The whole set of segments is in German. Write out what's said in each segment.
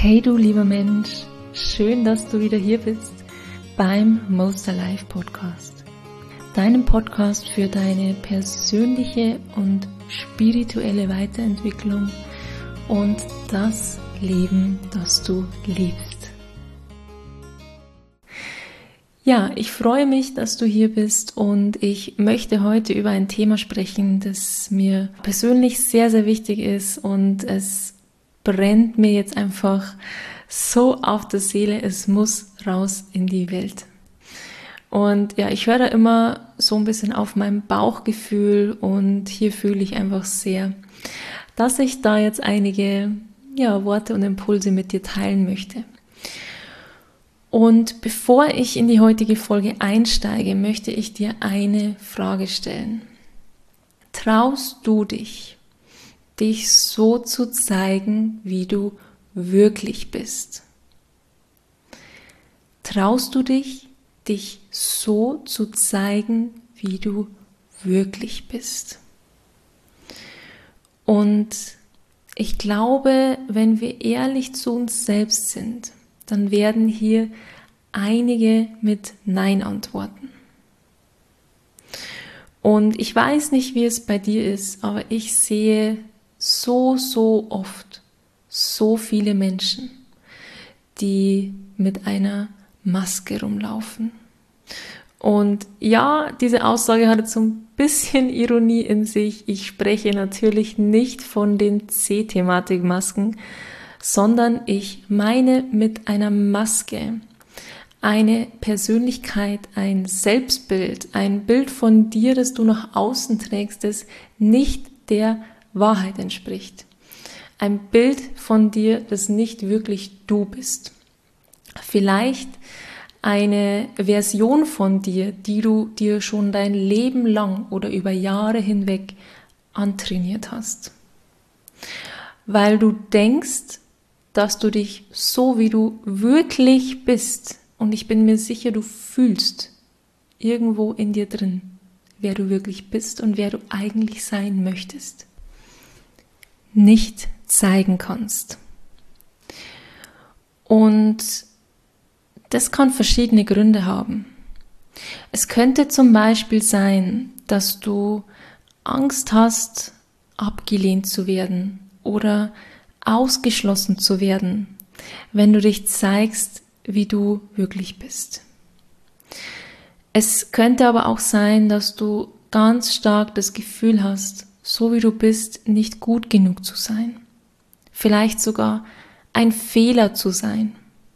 Hey du lieber Mensch, schön, dass du wieder hier bist beim Most Alive Podcast. Deinem Podcast für deine persönliche und spirituelle Weiterentwicklung und das Leben, das du liebst. Ja, ich freue mich, dass du hier bist und ich möchte heute über ein Thema sprechen, das mir persönlich sehr, sehr wichtig ist und es brennt mir jetzt einfach so auf der Seele, es muss raus in die Welt. Und ja, ich höre da immer so ein bisschen auf mein Bauchgefühl und hier fühle ich einfach sehr, dass ich da jetzt einige Worte und Impulse mit dir teilen möchte. Und bevor ich in die heutige Folge einsteige, möchte ich dir eine Frage stellen. Traust du dich so zu zeigen, wie du wirklich bist? Traust du dich so zu zeigen, wie du wirklich bist? Und ich glaube, wenn wir ehrlich zu uns selbst sind, dann werden hier einige mit Nein antworten. Und ich weiß nicht, wie es bei dir ist, aber ich sehe so oft so viele Menschen, die mit einer Maske rumlaufen. Und ja, diese Aussage hat jetzt so ein bisschen Ironie in sich. Ich spreche natürlich nicht von den C-Thematik-Masken, sondern ich meine mit einer Maske eine Persönlichkeit, ein Selbstbild, ein Bild von dir, das du nach außen trägst, das nicht der Wahrheit entspricht. Ein Bild von dir, das nicht wirklich du bist. Vielleicht eine Version von dir, die du dir schon dein Leben lang oder über Jahre hinweg antrainiert hast. Weil du denkst, dass du dich so, wie du wirklich bist, und ich bin mir sicher, du fühlst irgendwo in dir drin, wer du wirklich bist und wer du eigentlich sein möchtest, nicht zeigen kannst. Und das kann verschiedene Gründe haben. Es könnte zum Beispiel sein, dass du Angst hast, abgelehnt zu werden oder ausgeschlossen zu werden, wenn du dich zeigst, wie du wirklich bist. Es könnte aber auch sein, dass du ganz stark das Gefühl hast, so wie du bist, nicht gut genug zu sein. Vielleicht sogar ein Fehler zu sein.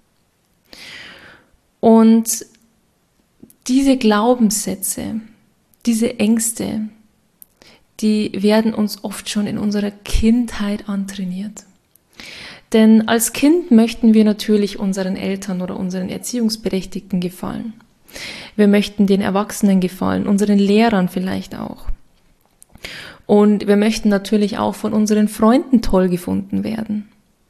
Und diese Glaubenssätze, diese Ängste, die werden uns oft schon in unserer Kindheit antrainiert. Denn als Kind möchten wir natürlich unseren Eltern oder unseren Erziehungsberechtigten gefallen. Wir möchten den Erwachsenen gefallen, unseren Lehrern vielleicht auch. Und wir möchten natürlich auch von unseren Freunden toll gefunden werden.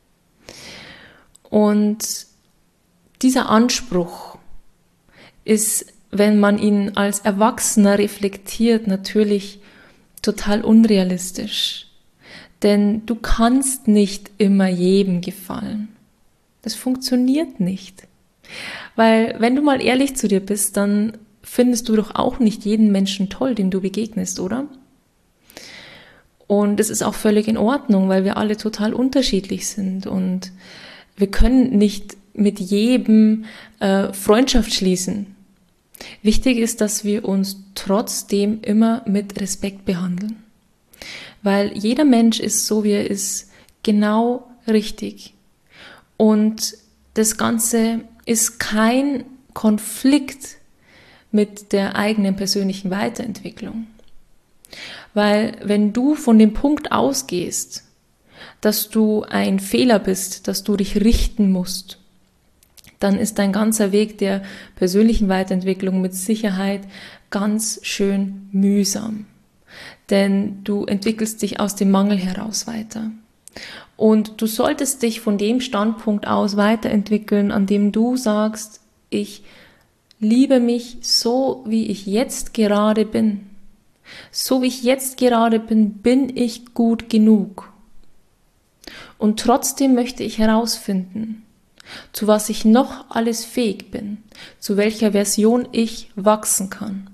Und dieser Anspruch ist, wenn man ihn als Erwachsener reflektiert, natürlich total unrealistisch. Denn du kannst nicht immer jedem gefallen. Das funktioniert nicht. Weil wenn du mal ehrlich zu dir bist, dann findest du doch auch nicht jeden Menschen toll, dem du begegnest, oder? Und es ist auch völlig in Ordnung, weil wir alle total unterschiedlich sind und wir können nicht mit jedem Freundschaft schließen. Wichtig ist, dass wir uns trotzdem immer mit Respekt behandeln. Weil jeder Mensch ist so, wie er ist, genau richtig. Und das Ganze ist kein Konflikt mit der eigenen persönlichen Weiterentwicklung. Weil wenn du von dem Punkt ausgehst, dass du ein Fehler bist, dass du dich richten musst, dann ist dein ganzer Weg der persönlichen Weiterentwicklung mit Sicherheit ganz schön mühsam. Denn du entwickelst dich aus dem Mangel heraus weiter. Und du solltest dich von dem Standpunkt aus weiterentwickeln, an dem du sagst, ich liebe mich so, wie ich jetzt gerade bin. So wie ich jetzt gerade bin, bin ich gut genug. Und trotzdem möchte ich herausfinden, zu was ich noch alles fähig bin, zu welcher Version ich wachsen kann.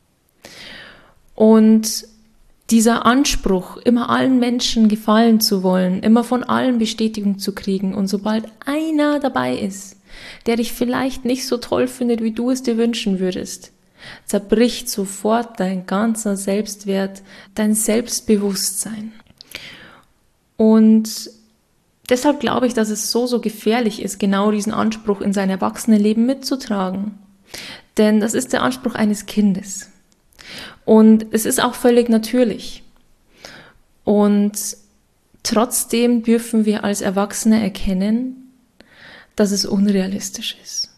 Und dieser Anspruch, immer allen Menschen gefallen zu wollen, immer von allen Bestätigung zu kriegen, und sobald einer dabei ist, der dich vielleicht nicht so toll findet, wie du es dir wünschen würdest, zerbricht sofort dein ganzer Selbstwert, dein Selbstbewusstsein. Und deshalb glaube ich, dass es so gefährlich ist, genau diesen Anspruch in sein Erwachsenenleben mitzutragen. Denn das ist der Anspruch eines Kindes. Und es ist auch völlig natürlich. Und trotzdem dürfen wir als Erwachsene erkennen, dass es unrealistisch ist.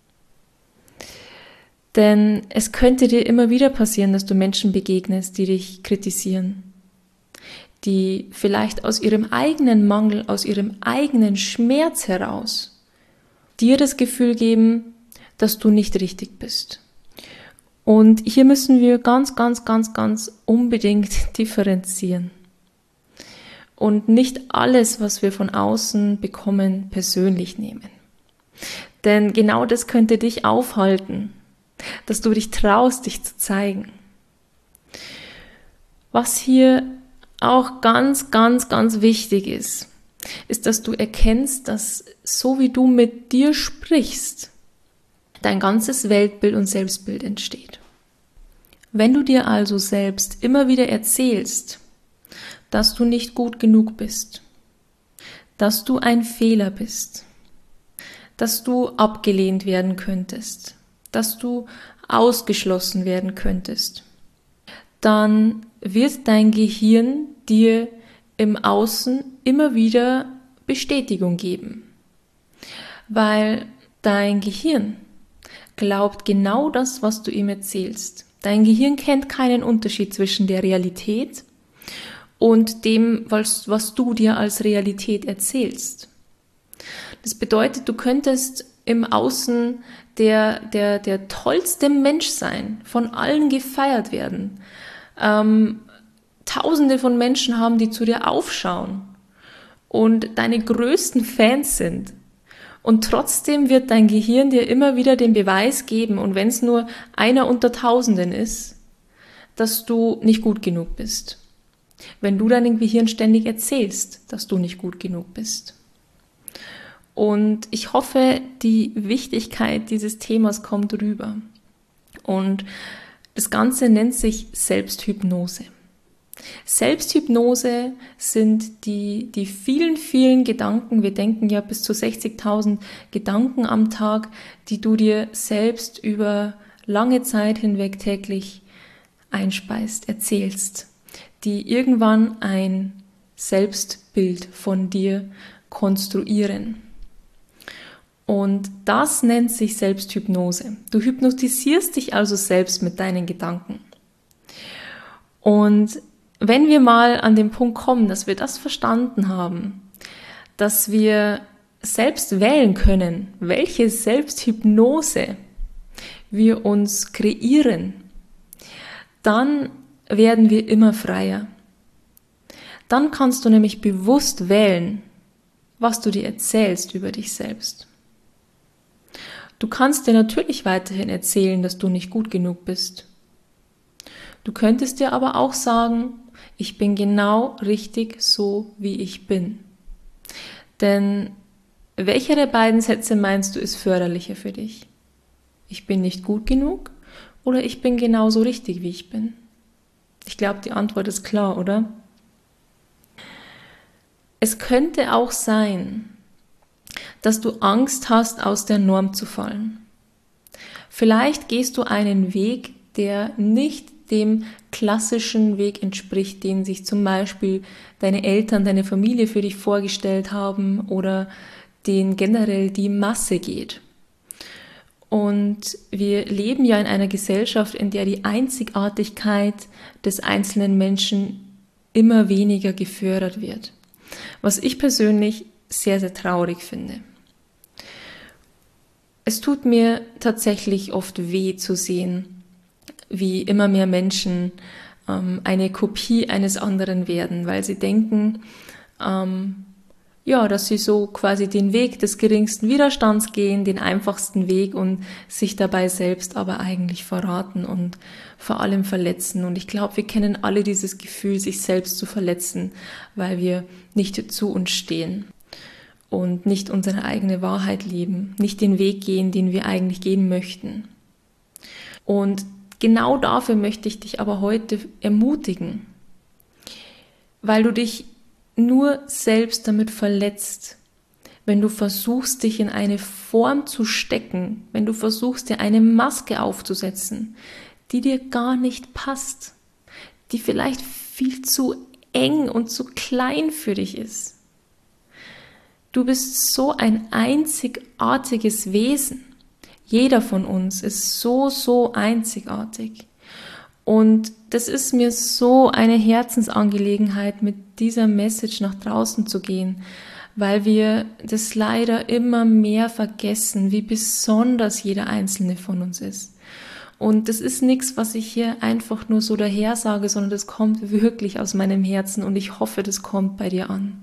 Denn es könnte dir immer wieder passieren, dass du Menschen begegnest, die dich kritisieren, die vielleicht aus ihrem eigenen Mangel, aus ihrem eigenen Schmerz heraus dir das Gefühl geben, dass du nicht richtig bist. Und hier müssen wir ganz unbedingt differenzieren und nicht alles, was wir von außen bekommen, persönlich nehmen. Denn genau das könnte dich aufhalten, dass du dich traust, dich zu zeigen. Was hier auch ganz wichtig ist, dass du erkennst, dass so wie du mit dir sprichst, dein ganzes Weltbild und Selbstbild entsteht. Wenn du dir also selbst immer wieder erzählst, dass du nicht gut genug bist, dass du ein Fehler bist, dass du abgelehnt werden könntest, dass du ausgeschlossen werden könntest, dann wird dein Gehirn dir im Außen immer wieder Bestätigung geben, weil dein Gehirn glaubt genau das, was du ihm erzählst. Dein Gehirn kennt keinen Unterschied zwischen der Realität und dem, was du dir als Realität erzählst. Das bedeutet, du könntest im Außen der tollste Mensch sein, von allen gefeiert werden. Tausende von Menschen haben, die zu dir aufschauen und deine größten Fans sind. Und trotzdem wird dein Gehirn dir immer wieder den Beweis geben, und wenn es nur einer unter Tausenden ist, dass du nicht gut genug bist. Wenn du deinem Gehirn ständig erzählst, dass du nicht gut genug bist. Und ich hoffe, die Wichtigkeit dieses Themas kommt rüber. Und das Ganze nennt sich Selbsthypnose. Selbsthypnose sind die vielen Gedanken, wir denken ja bis zu 60.000 Gedanken am Tag, die du dir selbst über lange Zeit hinweg täglich einspeist, erzählst, die irgendwann ein Selbstbild von dir konstruieren. Und das nennt sich Selbsthypnose. Du hypnotisierst dich also selbst mit deinen Gedanken. Und wenn wir mal an den Punkt kommen, dass wir das verstanden haben, dass wir selbst wählen können, welche Selbsthypnose wir uns kreieren, dann werden wir immer freier. Dann kannst du nämlich bewusst wählen, was du dir erzählst über dich selbst. Du kannst dir natürlich weiterhin erzählen, dass du nicht gut genug bist. Du könntest dir aber auch sagen, ich bin genau richtig so, wie ich bin. Denn welcher der beiden Sätze meinst du ist förderlicher für dich? Ich bin nicht gut genug oder ich bin genauso richtig, wie ich bin? Ich glaube, die Antwort ist klar, oder? Es könnte auch sein, dass du Angst hast, aus der Norm zu fallen. Vielleicht gehst du einen Weg, der nicht dem klassischen Weg entspricht, den sich zum Beispiel deine Eltern, deine Familie für dich vorgestellt haben oder den generell die Masse geht. Und wir leben ja in einer Gesellschaft, in der die Einzigartigkeit des einzelnen Menschen immer weniger gefördert wird. Was ich persönlich sehr traurig finde. Es tut mir tatsächlich oft weh zu sehen, wie immer mehr Menschen eine Kopie eines anderen werden, weil sie denken, ja, dass sie so quasi den Weg des geringsten Widerstands gehen, den einfachsten Weg und sich dabei selbst aber eigentlich verraten und vor allem verletzen. Und ich glaube, wir kennen alle dieses Gefühl, sich selbst zu verletzen, weil wir nicht zu uns stehen und nicht unsere eigene Wahrheit leben, nicht den Weg gehen, den wir eigentlich gehen möchten. Und genau dafür möchte ich dich aber heute ermutigen, weil du dich nur selbst damit verletzt, wenn du versuchst, dich in eine Form zu stecken, wenn du versuchst, dir eine Maske aufzusetzen, die dir gar nicht passt, die vielleicht viel zu eng und zu klein für dich ist. Du bist so ein einzigartiges Wesen. Jeder von uns ist so einzigartig. Und das ist mir so eine Herzensangelegenheit, mit dieser Message nach draußen zu gehen, weil wir das leider immer mehr vergessen, wie besonders jeder einzelne von uns ist. Und das ist nichts, was ich hier einfach nur so daher sage, sondern das kommt wirklich aus meinem Herzen und ich hoffe, das kommt bei dir an.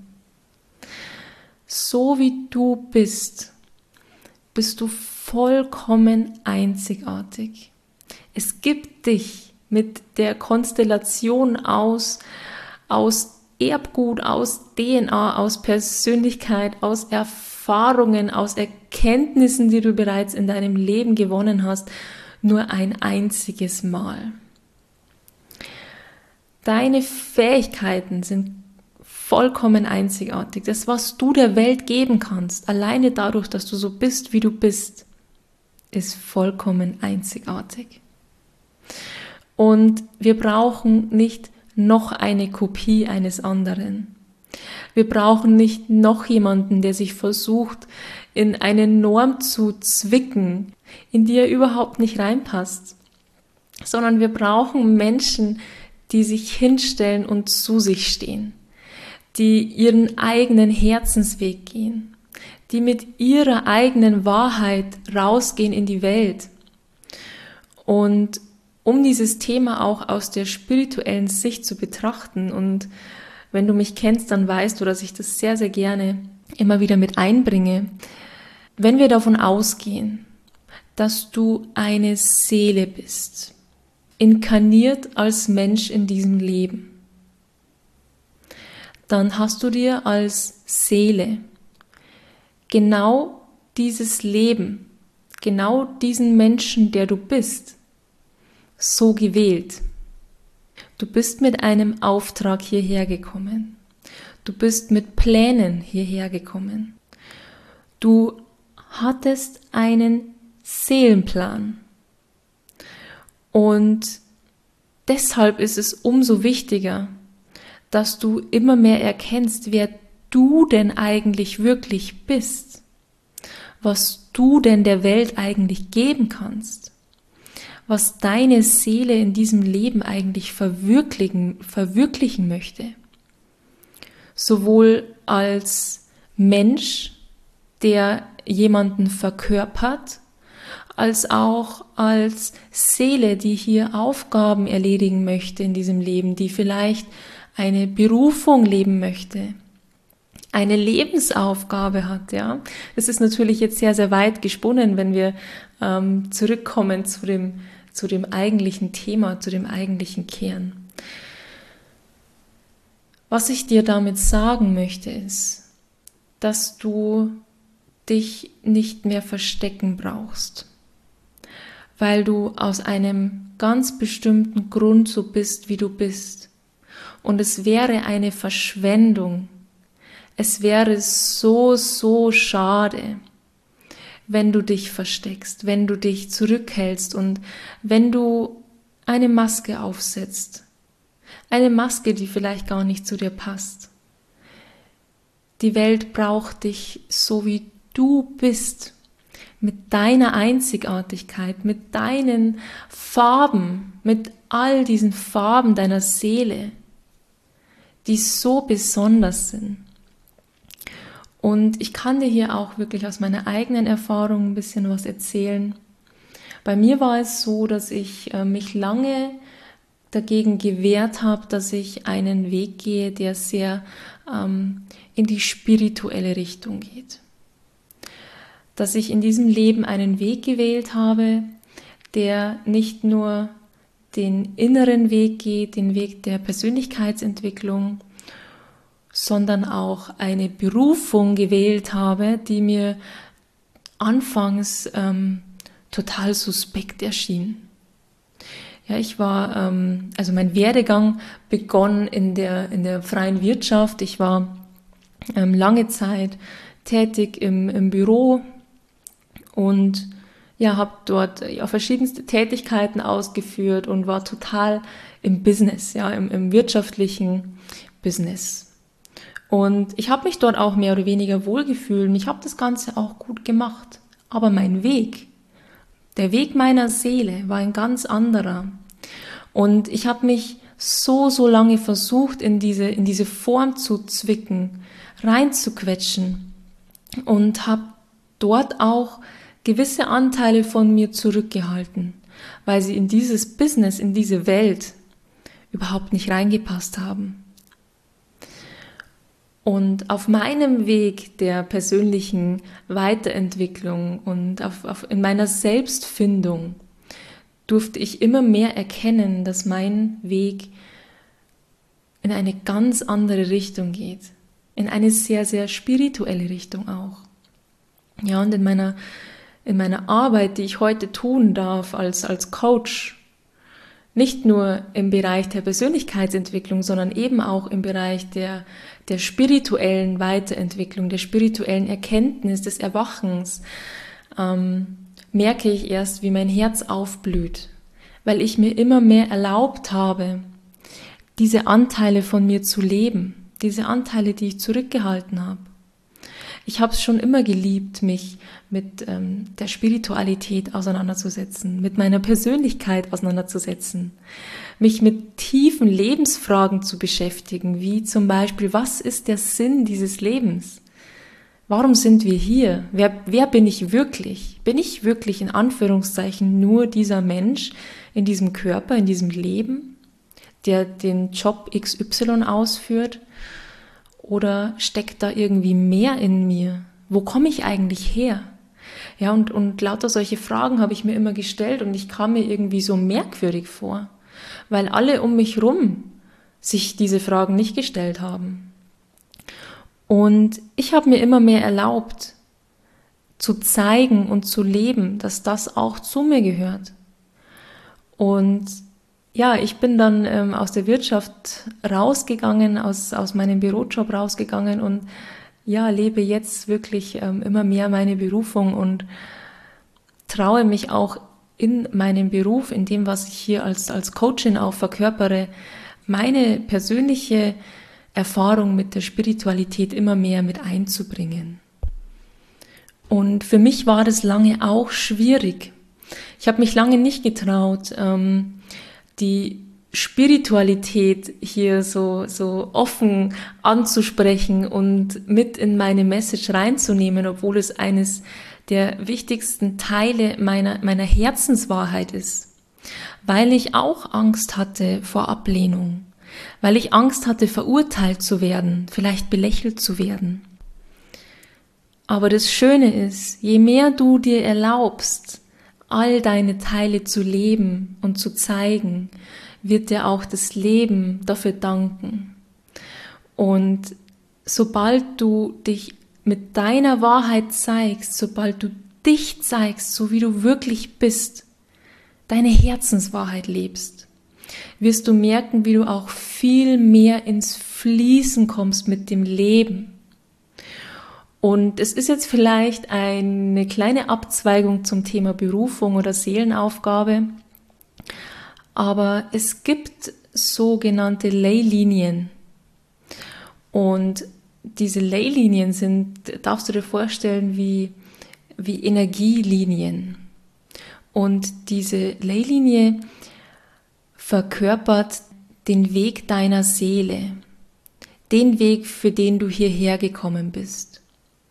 So wie du bist, bist du vollkommen einzigartig. Es gibt dich mit der Konstellation aus Erbgut, aus DNA, aus Persönlichkeit, aus Erfahrungen, aus Erkenntnissen, die du bereits in deinem Leben gewonnen hast, nur ein einziges Mal. Deine Fähigkeiten sind vollkommen einzigartig. Das, was du der Welt geben kannst, alleine dadurch, dass du so bist, wie du bist, ist vollkommen einzigartig. Und wir brauchen nicht noch eine Kopie eines anderen. Wir brauchen nicht noch jemanden, der sich versucht, in eine Norm zu zwicken, in die er überhaupt nicht reinpasst. Sondern wir brauchen Menschen, die sich hinstellen und zu sich stehen, die ihren eigenen Herzensweg gehen, die mit ihrer eigenen Wahrheit rausgehen in die Welt. Und um dieses Thema auch aus der spirituellen Sicht zu betrachten, und wenn du mich kennst, dann weißt du, dass ich das sehr, sehr gerne immer wieder mit einbringe. Wenn wir davon ausgehen, dass du eine Seele bist, inkarniert als Mensch in diesem Leben, dann hast du dir als Seele genau dieses Leben, genau diesen Menschen, der du bist, so gewählt. Du bist mit einem Auftrag hierher gekommen. Du bist mit Plänen hierher gekommen. Du hattest einen Seelenplan. Und deshalb ist es umso wichtiger, dass du immer mehr erkennst, wer du denn eigentlich wirklich bist, was du denn der Welt eigentlich geben kannst, was deine Seele in diesem Leben eigentlich verwirklichen möchte. Sowohl als Mensch, der jemanden verkörpert, als auch als Seele, die hier Aufgaben erledigen möchte in diesem Leben, die vielleicht eine Berufung leben möchte, eine Lebensaufgabe hat, ja. Das ist natürlich jetzt sehr, sehr weit gesponnen, wenn wir zurückkommen zu dem eigentlichen Thema, zu dem eigentlichen Kern. Was ich dir damit sagen möchte, ist, dass du dich nicht mehr verstecken brauchst, weil du aus einem ganz bestimmten Grund so bist, wie du bist. Und es wäre eine Verschwendung, es wäre so schade, wenn du dich versteckst, wenn du dich zurückhältst und wenn du eine Maske aufsetzt. Eine Maske, die vielleicht gar nicht zu dir passt. Die Welt braucht dich so, wie du bist, mit deiner Einzigartigkeit, mit deinen Farben, mit all diesen Farben deiner Seele, die so besonders sind. Und ich kann dir hier auch wirklich aus meiner eigenen Erfahrung ein bisschen was erzählen. Bei mir war es so, dass ich mich lange dagegen gewehrt habe, dass ich einen Weg gehe, der sehr in die spirituelle Richtung geht. Dass ich in diesem Leben einen Weg gewählt habe, der nicht nur den inneren Weg geht, den Weg der Persönlichkeitsentwicklung, sondern auch eine Berufung gewählt habe, die mir anfangs total suspekt erschien. Ja, ich war, also mein Werdegang begann in der freien Wirtschaft. Ich war lange Zeit tätig im Büro und ja, habe dort verschiedenste Tätigkeiten ausgeführt und war total im Business, ja, im wirtschaftlichen Business. Und ich habe mich dort auch mehr oder weniger wohlgefühlt. Ich habe das Ganze auch gut gemacht. Aber mein Weg, der Weg meiner Seele war ein ganz anderer. Und ich habe mich so lange versucht, in diese Form zu zwicken, reinzuquetschen und habe dort auch gewisse Anteile von mir zurückgehalten, weil sie in dieses Business, in diese Welt überhaupt nicht reingepasst haben. Und auf meinem Weg der persönlichen Weiterentwicklung und in meiner Selbstfindung durfte ich immer mehr erkennen, dass mein Weg in eine ganz andere Richtung geht, in eine sehr, sehr spirituelle Richtung auch. Ja, und in meiner Arbeit, die ich heute tun darf als Coach, nicht nur im Bereich der Persönlichkeitsentwicklung, sondern eben auch im Bereich der spirituellen Weiterentwicklung, der spirituellen Erkenntnis, des Erwachens, merke ich erst, wie mein Herz aufblüht, weil ich mir immer mehr erlaubt habe, diese Anteile von mir zu leben, diese Anteile, die ich zurückgehalten habe. Ich habe es schon immer geliebt, mich mit der Spiritualität auseinanderzusetzen, mit meiner Persönlichkeit auseinanderzusetzen, mich mit tiefen Lebensfragen zu beschäftigen, wie zum Beispiel, was ist der Sinn dieses Lebens? Warum sind wir hier? Wer bin ich wirklich? Bin ich wirklich in Anführungszeichen nur dieser Mensch in diesem Körper, in diesem Leben, der den Job XY ausführt? Oder steckt da irgendwie mehr in mir? Wo komme ich eigentlich her? Ja, und lauter solche Fragen habe ich mir immer gestellt und ich kam mir irgendwie so merkwürdig vor, weil alle um mich rum sich diese Fragen nicht gestellt haben. Und ich habe mir immer mehr erlaubt, zu zeigen und zu leben, dass das auch zu mir gehört. Und ja, ich bin dann aus der Wirtschaft rausgegangen, aus meinem Bürojob rausgegangen und ja, lebe jetzt wirklich immer mehr meine Berufung und traue mich auch in meinem Beruf, in dem, was ich hier als Coachin auch verkörpere, meine persönliche Erfahrung mit der Spiritualität immer mehr mit einzubringen. Und für mich war das lange auch schwierig. Ich habe mich lange nicht getraut, die Spiritualität hier so offen anzusprechen und mit in meine Message reinzunehmen, obwohl es eines der wichtigsten Teile meiner Herzenswahrheit ist. Weil ich auch Angst hatte vor Ablehnung, weil ich Angst hatte, verurteilt zu werden, vielleicht belächelt zu werden. Aber das Schöne ist, je mehr du dir erlaubst, all deine Teile zu leben und zu zeigen, wird dir auch das Leben dafür danken. Und sobald du dich mit deiner Wahrheit zeigst, sobald du dich zeigst, so wie du wirklich bist, deine Herzenswahrheit lebst, wirst du merken, wie du auch viel mehr ins Fließen kommst mit dem Leben. Und es ist jetzt vielleicht eine kleine Abzweigung zum Thema Berufung oder Seelenaufgabe, aber es gibt sogenannte Leylinien. Und diese Leylinien darfst du dir vorstellen, wie Energielinien. Und diese Leylinie verkörpert den Weg deiner Seele, den Weg, für den du hierher gekommen bist.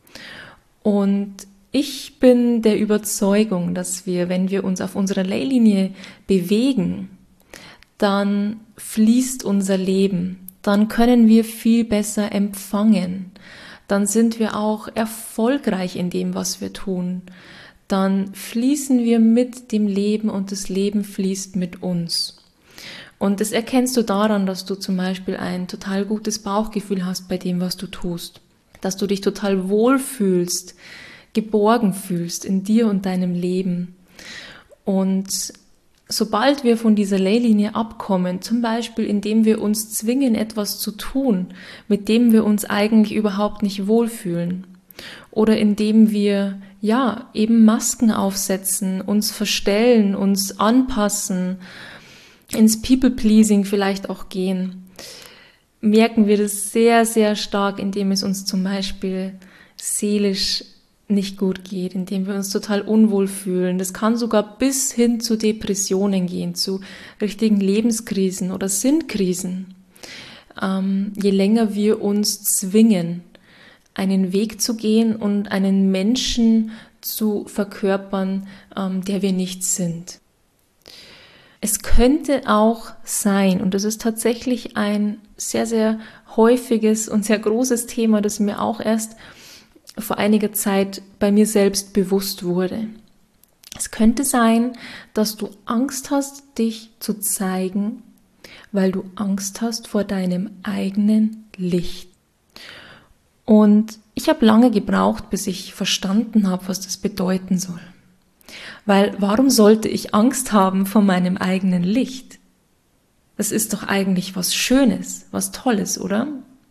Und ich bin der Überzeugung, dass wir, wenn wir uns auf unserer Leylinie bewegen, dann fließt unser Leben, dann können wir viel besser empfangen, dann sind wir auch erfolgreich in dem, was wir tun, dann fließen wir mit dem Leben und das Leben fließt mit uns. Und das erkennst du daran, dass du zum Beispiel ein total gutes Bauchgefühl hast bei dem, was du tust, dass du dich total wohlfühlst, geborgen fühlst in dir und deinem Leben. Und sobald wir von dieser Leylinie abkommen, zum Beispiel indem wir uns zwingen, etwas zu tun, mit dem wir uns eigentlich überhaupt nicht wohlfühlen, oder indem wir eben Masken aufsetzen, uns verstellen, uns anpassen, ins People-Pleasing vielleicht auch gehen, merken wir das sehr, sehr stark, indem es uns zum Beispiel seelisch nicht gut geht, indem wir uns total unwohl fühlen. Das kann sogar bis hin zu Depressionen gehen, zu richtigen Lebenskrisen oder Sinnkrisen. Je länger wir uns zwingen, einen Weg zu gehen und einen Menschen zu verkörpern, der wir nicht sind. Es könnte auch sein, und das ist tatsächlich ein sehr, sehr häufiges und sehr großes Thema, das mir auch erst vor einiger Zeit bei mir selbst bewusst wurde. Es könnte sein, dass du Angst hast, dich zu zeigen, weil du Angst hast vor deinem eigenen Licht. Und ich habe lange gebraucht, bis ich verstanden habe, was das bedeuten soll. Weil warum sollte ich Angst haben vor meinem eigenen Licht? Das ist doch eigentlich was Schönes, was Tolles, oder?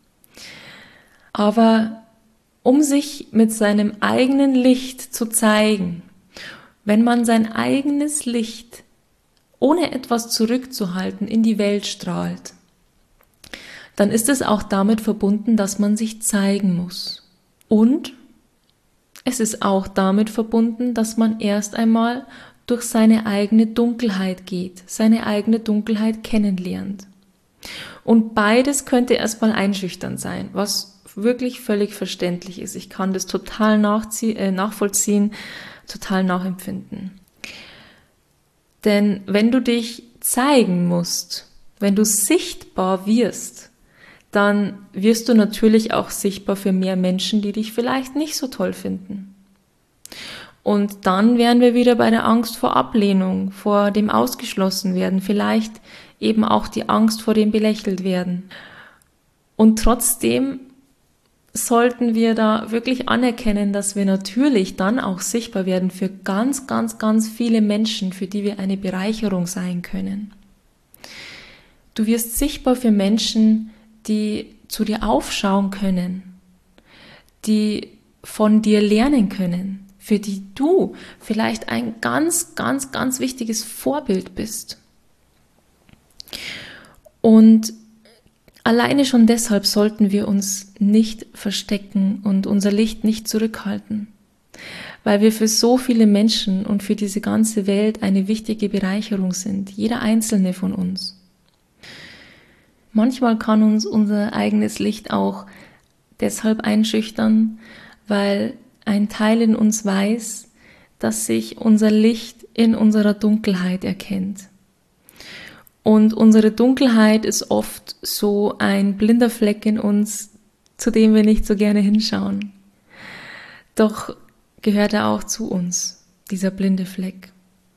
Aber um sich mit seinem eigenen Licht zu zeigen, wenn man sein eigenes Licht ohne etwas zurückzuhalten in die Welt strahlt, dann ist es auch damit verbunden, dass man sich zeigen muss. Und es ist auch damit verbunden, dass man erst einmal durch seine eigene Dunkelheit geht, seine eigene Dunkelheit kennenlernt. Und beides könnte erstmal einschüchternd sein, was wirklich völlig verständlich ist. Ich kann das total nachvollziehen, total nachempfinden. Denn wenn du dich zeigen musst, wenn du sichtbar wirst, dann wirst du natürlich auch sichtbar für mehr Menschen, die dich vielleicht nicht so toll finden. Und dann wären wir wieder bei der Angst vor Ablehnung, vor dem Ausgeschlossenwerden, vielleicht eben auch die Angst vor dem belächelt werden. Und trotzdem sollten wir da wirklich anerkennen, dass wir natürlich dann auch sichtbar werden für ganz, ganz, ganz viele Menschen, für die wir eine Bereicherung sein können. Du wirst sichtbar für Menschen, die zu dir aufschauen können, die von dir lernen können, für die du vielleicht ein ganz, ganz, ganz wichtiges Vorbild bist. Und alleine schon deshalb sollten wir uns nicht verstecken und unser Licht nicht zurückhalten, weil wir für so viele Menschen und für diese ganze Welt eine wichtige Bereicherung sind, jeder einzelne von uns. Manchmal kann uns unser eigenes Licht auch deshalb einschüchtern, weil ein Teil in uns weiß, dass sich unser Licht in unserer Dunkelheit erkennt. Und unsere Dunkelheit ist oft so ein blinder Fleck in uns, zu dem wir nicht so gerne hinschauen. Doch gehört er auch zu uns, dieser blinde Fleck.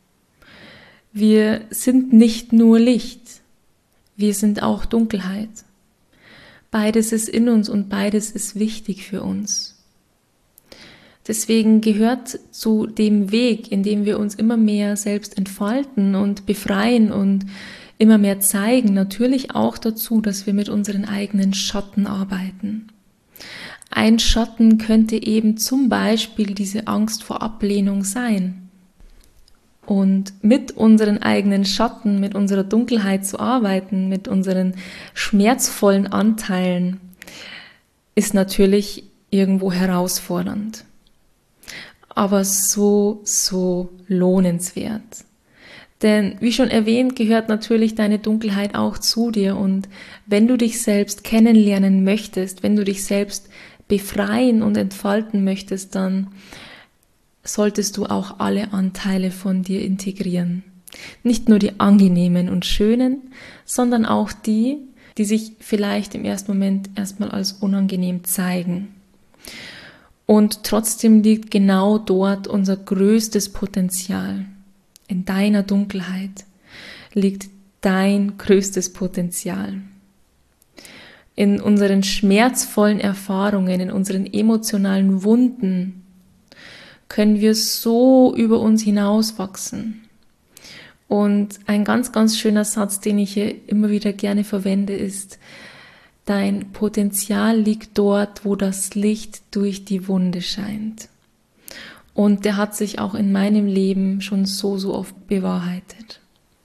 Wir sind nicht nur Licht, wir sind auch Dunkelheit. Beides ist in uns und beides ist wichtig für uns. Deswegen gehört zu dem Weg, in dem wir uns immer mehr selbst entfalten und befreien und immer mehr zeigen, natürlich auch dazu, dass wir mit unseren eigenen Schatten arbeiten. Ein Schatten könnte eben zum Beispiel diese Angst vor Ablehnung sein. Und mit unseren eigenen Schatten, mit unserer Dunkelheit zu arbeiten, mit unseren schmerzvollen Anteilen, ist natürlich irgendwo herausfordernd. Aber so lohnenswert. Denn wie schon erwähnt, gehört natürlich deine Dunkelheit auch zu dir. Und wenn du dich selbst kennenlernen möchtest, wenn du dich selbst befreien und entfalten möchtest, dann solltest du auch alle Anteile von dir integrieren. Nicht nur die angenehmen und schönen, sondern auch die sich vielleicht im ersten Moment erstmal als unangenehm zeigen. Und trotzdem liegt genau dort unser größtes Potenzial. In deiner Dunkelheit liegt dein größtes Potenzial. In unseren schmerzvollen Erfahrungen, in unseren emotionalen Wunden können wir so über uns hinauswachsen. Und ein ganz, ganz schöner Satz, den ich hier immer wieder gerne verwende, ist: Dein Potenzial liegt dort, wo das Licht durch die Wunde scheint. Und der hat sich auch in meinem Leben schon so oft bewahrheitet.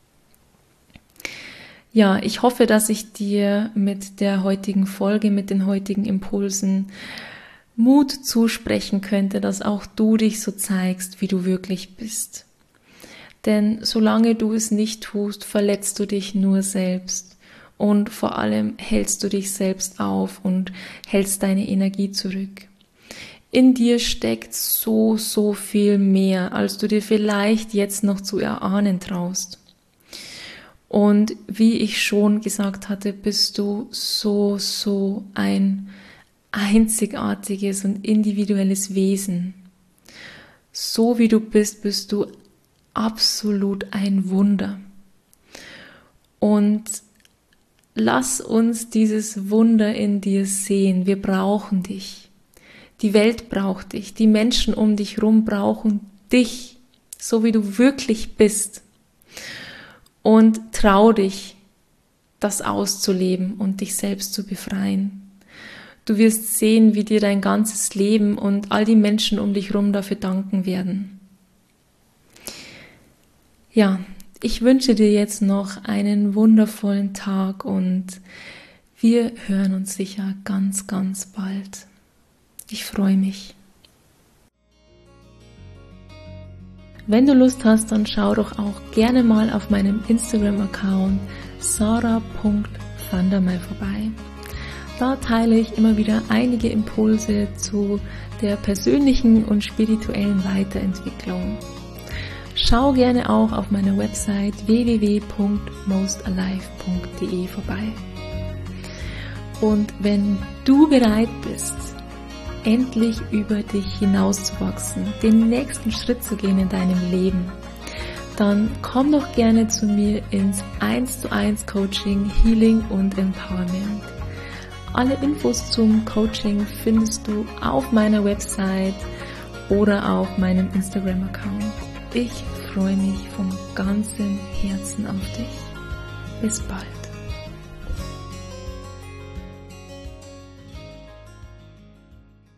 Ja, ich hoffe, dass ich dir mit der heutigen Folge, mit den heutigen Impulsen Mut zusprechen könnte, dass auch du dich so zeigst, wie du wirklich bist. Denn solange du es nicht tust, verletzt du dich nur selbst und vor allem hältst du dich selbst auf und hältst deine Energie zurück. In dir steckt so viel mehr, als du dir vielleicht jetzt noch zu erahnen traust. Und wie ich schon gesagt hatte, bist du so ein einzigartiges und individuelles Wesen. So wie du bist, bist du absolut ein Wunder. Und lass uns dieses Wunder in dir sehen. Wir brauchen dich. Die Welt braucht dich. Die Menschen um dich herum brauchen dich, so wie du wirklich bist. Und trau dich, das auszuleben und dich selbst zu befreien. Du wirst sehen, wie dir dein ganzes Leben und all die Menschen um dich herum dafür danken werden. Ja, ich wünsche dir jetzt noch einen wundervollen Tag und wir hören uns sicher ganz, ganz bald. Ich freue mich. Wenn du Lust hast, dann schau doch auch gerne mal auf meinem Instagram-Account sarah.vandermeij vorbei. Da teile ich immer wieder einige Impulse zu der persönlichen und spirituellen Weiterentwicklung. Schau gerne auch auf meiner Website www.mostalive.de vorbei. Und wenn du bereit bist, endlich über dich hinauszuwachsen, den nächsten Schritt zu gehen in deinem Leben, dann komm doch gerne zu mir ins 1:1 Coaching, Healing und Empowerment. Alle Infos zum Coaching findest du auf meiner Website oder auf meinem Instagram-Account. Ich freue mich von ganzem Herzen auf dich. Bis bald.